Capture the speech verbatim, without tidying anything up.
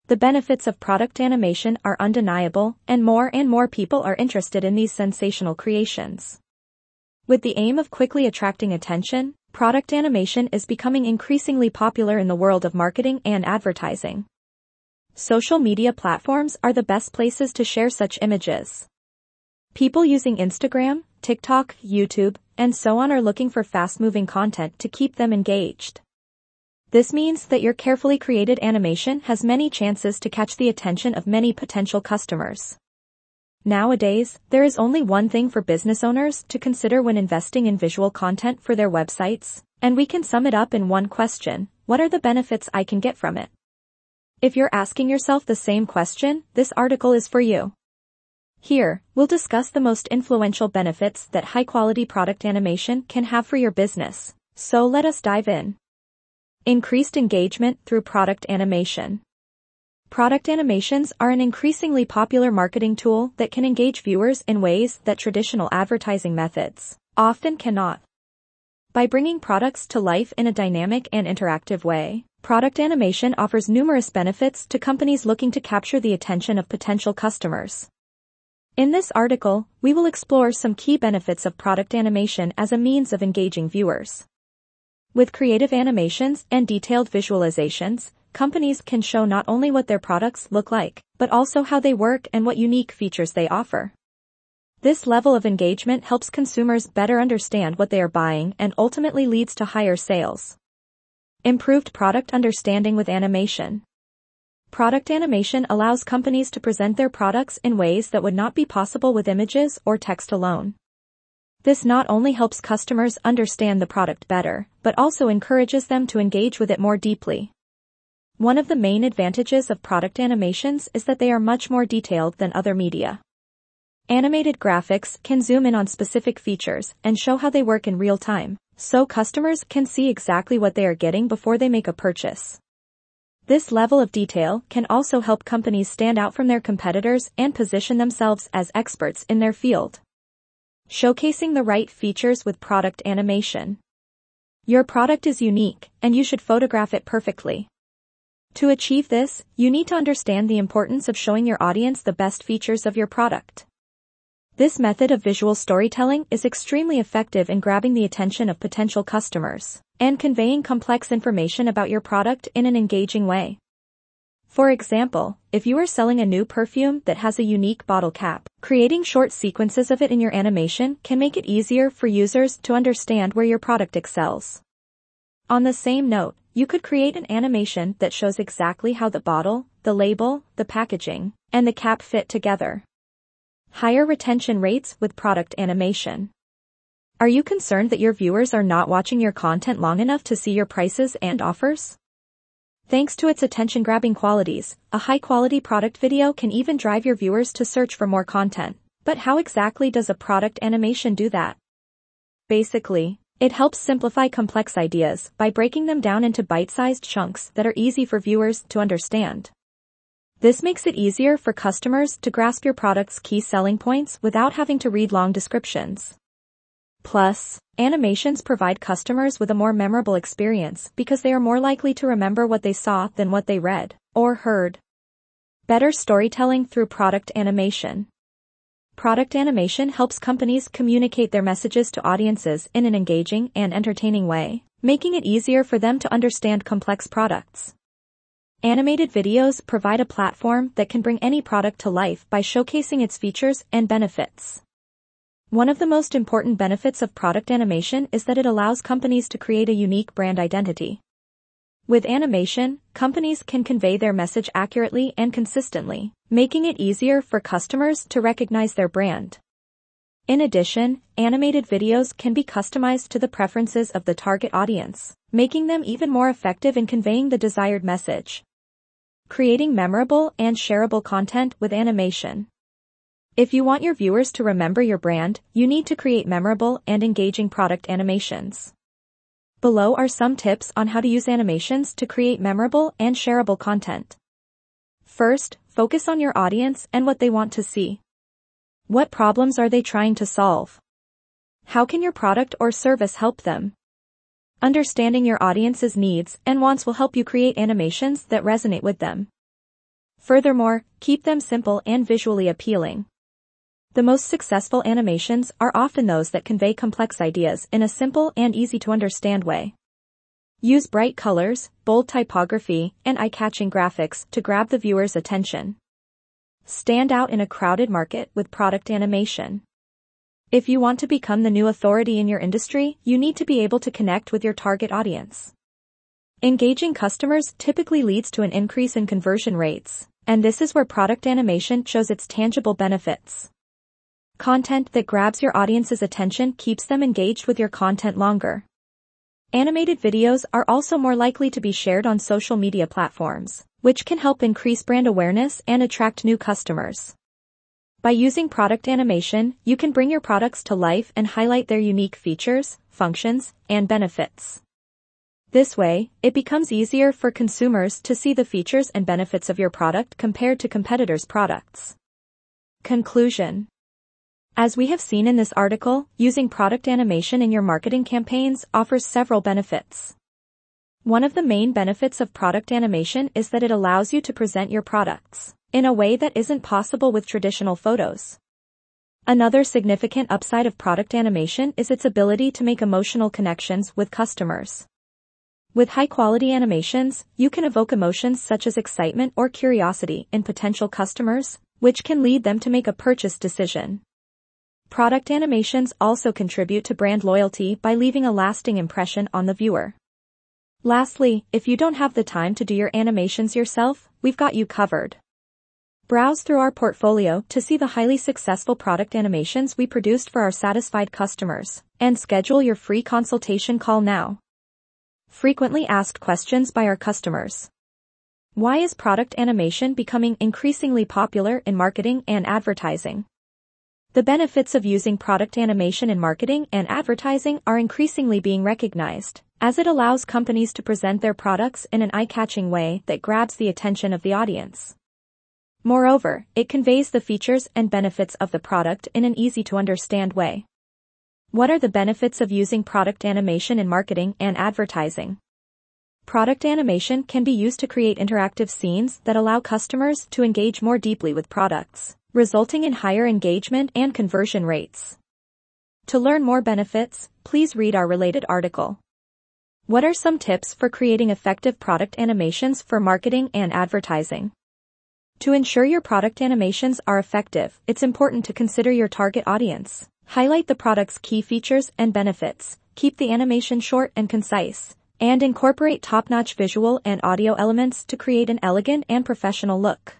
The benefits of product animation are undeniable, and more and more people are interested in these sensational creations. With the aim of quickly attracting attention, product animation is becoming increasingly popular in the world of marketing and advertising. Social media platforms are the best places to share such images. People using Instagram, TikTok, YouTube, and so on are looking for fast-moving content to keep them engaged. This means that your carefully created animation has many chances to catch the attention of many potential customers. Nowadays, there is only one thing for business owners to consider when investing in visual content for their websites, and we can sum it up in one question: what are the benefits I can get from it? If you're asking yourself the same question, this article is for you. Here, we'll discuss the most influential benefits that high-quality product animation can have for your business. So let us dive in. Increased engagement through product animation. Product animations are an increasingly popular marketing tool that can engage viewers in ways that traditional advertising methods often cannot. By bringing products to life in a dynamic and interactive way, product animation offers numerous benefits to companies looking to capture the attention of potential customers. In this article, we will explore some key benefits of product animation as a means of engaging viewers. With creative animations and detailed visualizations, companies can show not only what their products look like, but also how they work and what unique features they offer. This level of engagement helps consumers better understand what they are buying and ultimately leads to higher sales. Improved product understanding with animation. Product animation allows companies to present their products in ways that would not be possible with images or text alone. This not only helps customers understand the product better, but also encourages them to engage with it more deeply. One of the main advantages of product animations is that they are much more detailed than other media. Animated graphics can zoom in on specific features and show how they work in real time, so customers can see exactly what they are getting before they make a purchase. This level of detail can also help companies stand out from their competitors and position themselves as experts in their field. Showcasing the right features with product animation. Your product is unique, and you should photograph it perfectly. To achieve this, you need to understand the importance of showing your audience the best features of your product. This method of visual storytelling is extremely effective in grabbing the attention of potential customers and conveying complex information about your product in an engaging way. For example, if you are selling a new perfume that has a unique bottle cap, creating short sequences of it in your animation can make it easier for users to understand where your product excels. On the same note, you could create an animation that shows exactly how the bottle, the label, the packaging, and the cap fit together. Higher retention rates with product animation. Are you concerned that your viewers are not watching your content long enough to see your prices and offers? Thanks to its attention-grabbing qualities, a high-quality product video can even drive your viewers to search for more content. But how exactly does a product animation do that? Basically, it helps simplify complex ideas by breaking them down into bite-sized chunks that are easy for viewers to understand. This makes it easier for customers to grasp your product's key selling points without having to read long descriptions. Plus, animations provide customers with a more memorable experience because they are more likely to remember what they saw than what they read or heard. Better storytelling through product animation. Product animation helps companies communicate their messages to audiences in an engaging and entertaining way, making it easier for them to understand complex products. Animated videos provide a platform that can bring any product to life by showcasing its features and benefits. One of the most important benefits of product animation is that it allows companies to create a unique brand identity. With animation, companies can convey their message accurately and consistently, making it easier for customers to recognize their brand. In addition, animated videos can be customized to the preferences of the target audience, making them even more effective in conveying the desired message. Creating memorable and shareable content with animation. If you want your viewers to remember your brand, you need to create memorable and engaging product animations. Below are some tips on how to use animations to create memorable and shareable content. First, focus on your audience and what they want to see. What problems are they trying to solve? How can your product or service help them? Understanding your audience's needs and wants will help you create animations that resonate with them. Furthermore, keep them simple and visually appealing. The most successful animations are often those that convey complex ideas in a simple and easy-to-understand way. Use bright colors, bold typography, and eye-catching graphics to grab the viewer's attention. Stand out in a crowded market with product animation. If you want to become the new authority in your industry, you need to be able to connect with your target audience. Engaging customers typically leads to an increase in conversion rates, and this is where product animation shows its tangible benefits. Content that grabs your audience's attention keeps them engaged with your content longer. Animated videos are also more likely to be shared on social media platforms, which can help increase brand awareness and attract new customers. By using product animation, you can bring your products to life and highlight their unique features, functions, and benefits. This way, it becomes easier for consumers to see the features and benefits of your product compared to competitors' products. Conclusion. As we have seen in this article, using product animation in your marketing campaigns offers several benefits. One of the main benefits of product animation is that it allows you to present your products in a way that isn't possible with traditional photos. Another significant upside of product animation is its ability to make emotional connections with customers. With high-quality animations, you can evoke emotions such as excitement or curiosity in potential customers, which can lead them to make a purchase decision. Product animations also contribute to brand loyalty by leaving a lasting impression on the viewer. Lastly, if you don't have the time to do your animations yourself, we've got you covered. Browse through our portfolio to see the highly successful product animations we produced for our satisfied customers, and schedule your free consultation call now. Frequently asked questions by our customers. Why is product animation becoming increasingly popular in marketing and advertising? The benefits of using product animation in marketing and advertising are increasingly being recognized, as it allows companies to present their products in an eye-catching way that grabs the attention of the audience. Moreover, it conveys the features and benefits of the product in an easy-to-understand way. What are the benefits of using product animation in marketing and advertising? Product animation can be used to create interactive scenes that allow customers to engage more deeply with products, resulting in higher engagement and conversion rates. To learn more benefits, please read our related article. What are some tips for creating effective product animations for marketing and advertising? To ensure your product animations are effective, it's important to consider your target audience. Highlight the product's key features and benefits, keep the animation short and concise, and incorporate top-notch visual and audio elements to create an elegant and professional look.